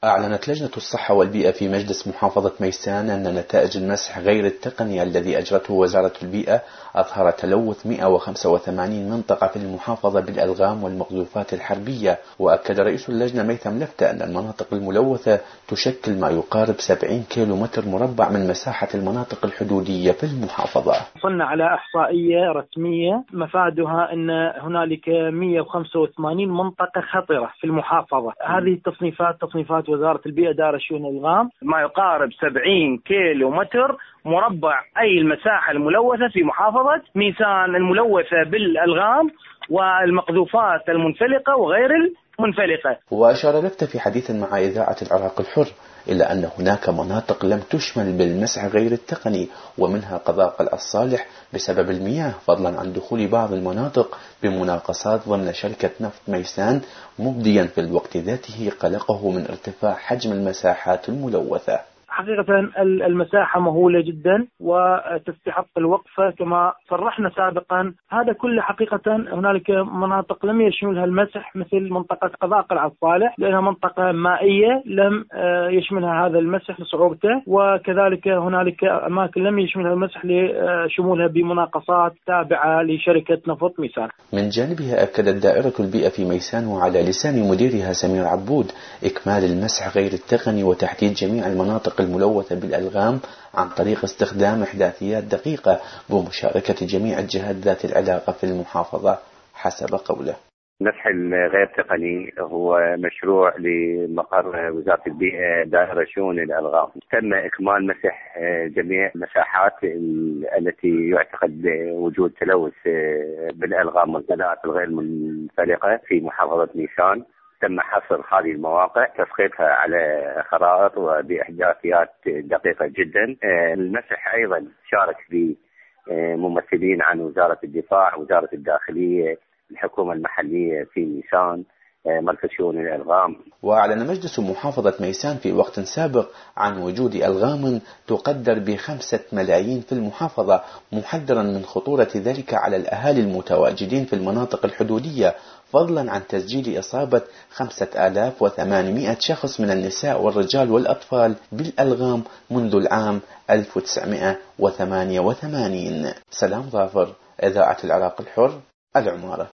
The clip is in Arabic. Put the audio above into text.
أعلنت لجنة الصحة والبيئة في مجلس محافظة ميسان أن نتائج المسح غير التقني الذي أجرته وزارة البيئة أظهر تلوث 185 منطقة في المحافظة بالألغام والمقذوفات الحربية. وأكد رئيس اللجنة ميثم لفتة أن المناطق الملوثة تشكل ما يقارب 70 كيلو متر مربع من مساحة المناطق الحدودية في المحافظة. وصلنا على إحصائية رسمية مفادها أن هنالك 185 منطقة خطرة في المحافظة. هذه تصنيفات وزارة البيئة دار شؤون الألغام، ما يقارب 70 كيلو متر مربع أي المساحة الملوثة في محافظة ميسان، الملوثة بالألغام والمقذوفات المنفلقة وغير المنفلقة. وأشار لفتة في حديث مع إذاعة العراق الحر إلا أن هناك مناطق لم تشمل بالمسح غير التقني، ومنها قضاء قلعة الصالح بسبب المياه، فضلا عن دخول بعض المناطق بمناقصات ضمن شركة نفط ميسان، مبديا في الوقت ذاته قلقه من ارتفاع حجم المساحات الملوثة. حقيقة المساحة مهولة جدا وتستحق الوقفة كما صرحنا سابقا. هذا كله حقيقة هنالك مناطق لم يشملها المسح، مثل منطقة قضاء قلعة الصالح لأنها منطقة مائية لم يشملها هذا المسح لصعوبته، وكذلك هنالك أماكن لم يشملها المسح لشمولها بمناقصات تابعة لشركة نفط ميسان. من جانبها أكدت دائرة البيئة في ميسان وعلى لسان مديرها سمير عبود إكمال المسح غير التقني وتحديد جميع المناطق الملوثة بالألغام عن طريق استخدام إحداثيات دقيقة بمشاركة جميع الجهات ذات العلاقة في المحافظة حسب قوله. المسح الغير تقني هو مشروع لمقر وزارة البيئة دائرة شؤون الألغام. تم إكمال مسح جميع المساحات التي يعتقد وجود تلوث بالألغام والغازات الغير منفلقة في محافظة ميسان. تم حصر هذه المواقع، تسقيطها على خرائط وبإحداثيات دقيقة جدا. المسح أيضا شارك بممثلين عن وزارة الدفاع، وزارة الداخلية، الحكومة المحلية في ميسان، مركز شؤون الألغام. وأعلن مجلس محافظة ميسان في وقت سابق عن وجود ألغام تقدر ب5 ملايين في المحافظة، محذرا من خطورة ذلك على الأهالي المتواجدين في المناطق الحدودية، فضلا عن تسجيل إصابة 5800 شخص من النساء والرجال والأطفال بالألغام منذ العام 1988. سلام ظافر، إذاعة العراق الحر، العمارة.